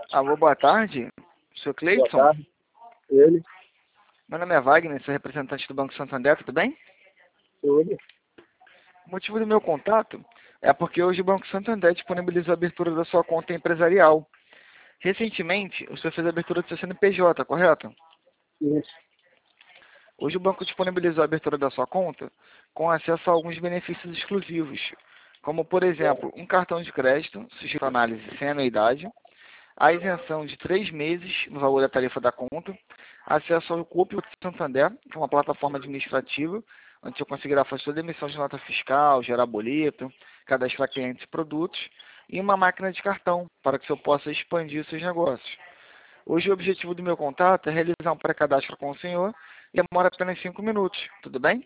Alô, boa tarde. Sou Boa Cleidson. tarde. Ele, Meu nome é Wagner, sou representante do Banco Santander, tudo bem? tudo. O motivo do meu contato é porque hoje o Banco Santander disponibilizou a abertura da sua conta empresarial. Recentemente, o senhor fez a abertura do seu CNPJ, correto? Isso. Hoje o banco disponibilizou a abertura da sua conta com acesso a alguns benefícios exclusivos, como, por exemplo, um cartão de crédito, sujeito a análise sem anuidade, a isenção de 3 meses no valor da tarifa da conta, acesso ao Cooper Santander, que é uma plataforma administrativa, onde você conseguirá fazer toda a emissão de nota fiscal, gerar boleto, cadastrar clientes e produtos, e uma máquina de cartão, para que você possa expandir os seus negócios. Hoje o objetivo do meu contato é realizar um pré-cadastro com o senhor e demora apenas 5 minutos, tudo bem?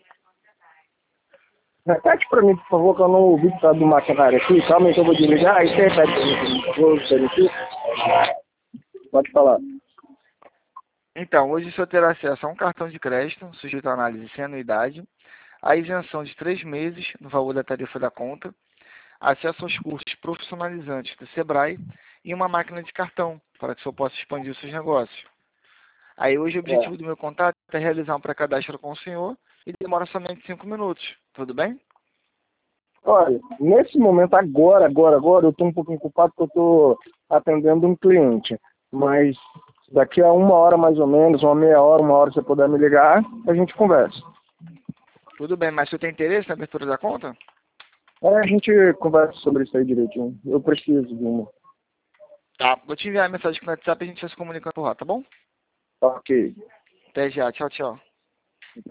Repete para mim, por favor, que eu não ouvi por causa do maquinário aqui. Calma aí que eu vou desligar. Aí você repete para mim, por favor, o benefício. Pode falar. Então, hoje o senhor terá acesso a um cartão de crédito, sujeito a análise sem anuidade, a isenção de 3 meses no valor da tarifa da conta, acesso aos cursos profissionalizantes do Sebrae e uma máquina de cartão, para que o senhor possa expandir os seus negócios. Aí hoje o É. objetivo do meu contato é realizar um pré-cadastro com o senhor e demora somente 5 minutos, tudo bem? Olha, nesse momento, agora, eu estou um pouquinho ocupado porque eu estou atendendo um cliente. Mas daqui a 1 hora mais ou menos, uma meia hora, 1 hora, se você puder me ligar, a gente conversa. Tudo bem, mas você tem interesse na abertura da conta? A gente conversa sobre isso aí direitinho. Eu preciso de uma. Tá, vou te enviar a mensagem no WhatsApp e a gente vai se comunicando por lá, tá bom? Ok. Até já, tchau, tchau.